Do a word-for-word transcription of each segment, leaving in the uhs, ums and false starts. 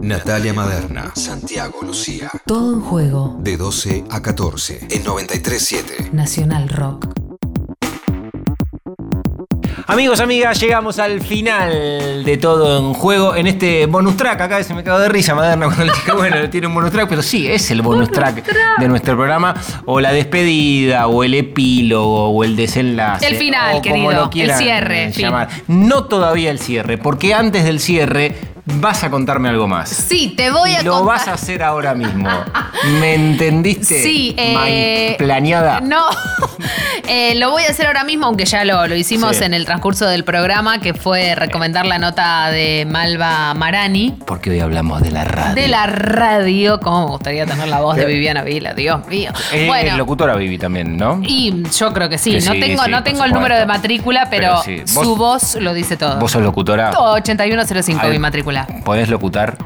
Natalia Maderna, Santiago Lucía. Todo en juego. De doce a catorce en noventa y tres punto siete. Nacional Rock. Amigos, amigas, llegamos al final de Todo en Juego en este bonus track. Acá se me cago de risa, Maderna, cuando le dije, bueno, tiene un bonus track, pero sí, es el bonus, bonus track, track de nuestro programa. O la despedida, o el epílogo, o el desenlace. El final, o querido, como lo quieran el cierre. Llamar. No todavía el cierre, porque antes del cierre vas a contarme algo más. Sí, te voy a y lo contar. Lo vas a hacer ahora mismo. ¿Me entendiste? Sí. Eh, planeada. No, eh, lo voy a hacer ahora mismo, aunque ya lo, lo hicimos sí. en el transcurso del programa, que fue recomendar la nota de Malva Marani. Porque hoy hablamos de la radio. De la radio. Cómo me gustaría tener la voz de Viviana Vila, Dios mío. Es bueno, locutora Vivi también, ¿no? Y yo creo que sí. Que no sí, tengo, sí, no tengo el número de matrícula, pero, pero sí. ¿Vos, su voz lo dice todo. ¿Vos sos locutora? ochenta y uno cero cinco mi matrícula. ¿Podés locutar?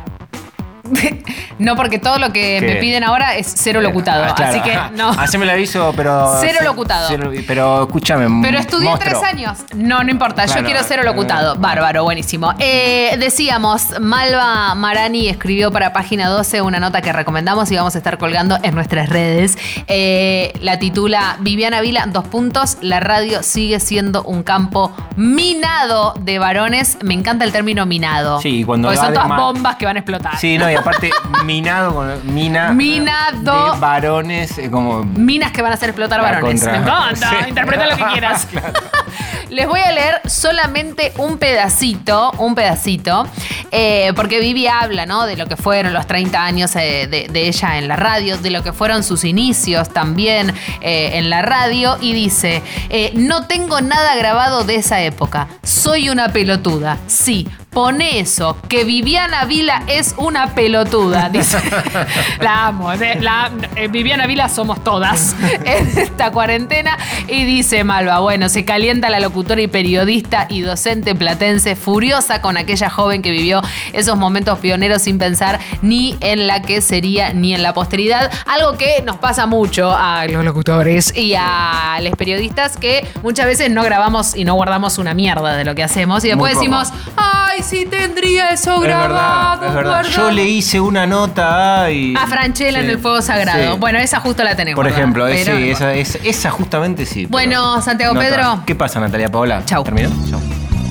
No, porque todo lo que ¿Qué? me piden ahora es cero locutado. Ah, claro. Así que no. Haceme el aviso, pero. Cero locutado. Cero, pero escúchame. Pero estudié monstruo. tres años. No, no importa. Claro, yo quiero cero locutado. No. Bárbaro, buenísimo. Eh, decíamos, Malva Marani escribió para Página doce una nota que recomendamos y vamos a estar colgando en nuestras redes. Eh, la titula Viviana Vila, dos puntos. La radio sigue siendo un campo minado de varones. Me encanta el término minado. Sí, cuando. Porque son todas mal. bombas que van a explotar. Sí, no, y aparte, minado con mina. Minado. De varones, como. Minas que van a hacer explotar varones. Contra... Me encanta. Sí. Interpreta lo que quieras. Claro. Les voy a leer solamente un pedacito, un pedacito, eh, porque Vivi habla, ¿no? De lo que fueron los treinta años eh, de, de ella en la radio, de lo que fueron sus inicios también eh, en la radio, y dice, eh, no tengo nada grabado de esa época. Soy una pelotuda. Sí, pone eso, que Viviana Vila es una pelotuda. Dice, la amo. La, eh, Viviana Vila somos todas en esta cuarentena. Y dice Malva, bueno, se calienta la locutora y periodista y docente platense, furiosa con aquella joven que vivió esos momentos pioneros sin pensar ni en la que sería ni en la posteridad. Algo que nos pasa mucho a los locutores y a los periodistas, que muchas veces no grabamos y no guardamos una mierda de lo que hacemos y después decimos, ¡ay, sí tendría eso grabado! Es verdad, es verdad. Yo le hice una nota y... a Franchella sí. en el Fuego Sagrado. Sí. Bueno, esa justo la tenemos. Por ejemplo, ¿verdad? sí, Pero... esa, esa, esa justamente sí. Bueno, Santiago nota. Pedro. ¿Qué pasa, Natalia Paola? Chau. ¿Terminó? Chau.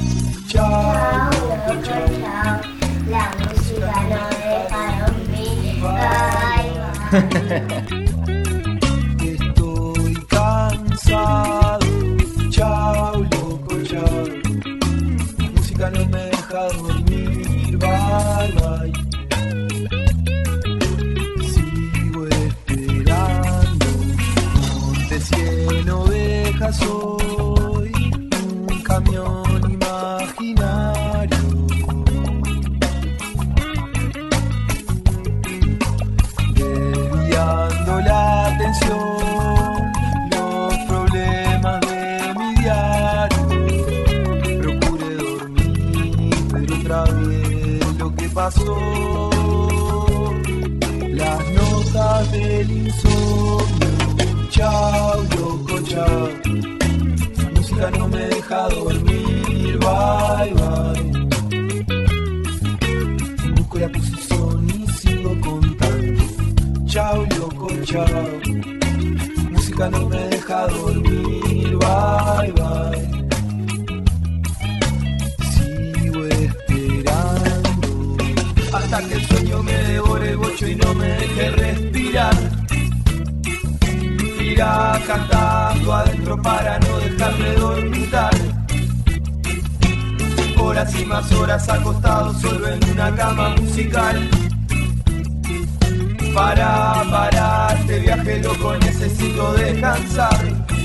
Chao, chao, chao. La música no deja dormir. Bye, bye. Estoy cansado. Chao, loco, chao. La música no me deja dormir. Bye, bye. Sigo esperando. Monte, cien ovejas soy. Un camión imaginario. Desviando la atención, los problemas de mi diario. Procuré dormir, pero otra vez lo que pasó. Las notas del insomnio. Chao, loco, chao. La música no me deja dormir. Bye, bye. Busco la posición y sigo contando. Chao, loco, chao. La música no me deja dormir. Bye, bye. Sigo esperando hasta que el sueño me devore el bocho y no me deje respirar. Irá cantando adentro para no dejarme dormitar. Horas y más horas acostado solo en una cama musical. Para, para este viaje loco necesito descansar.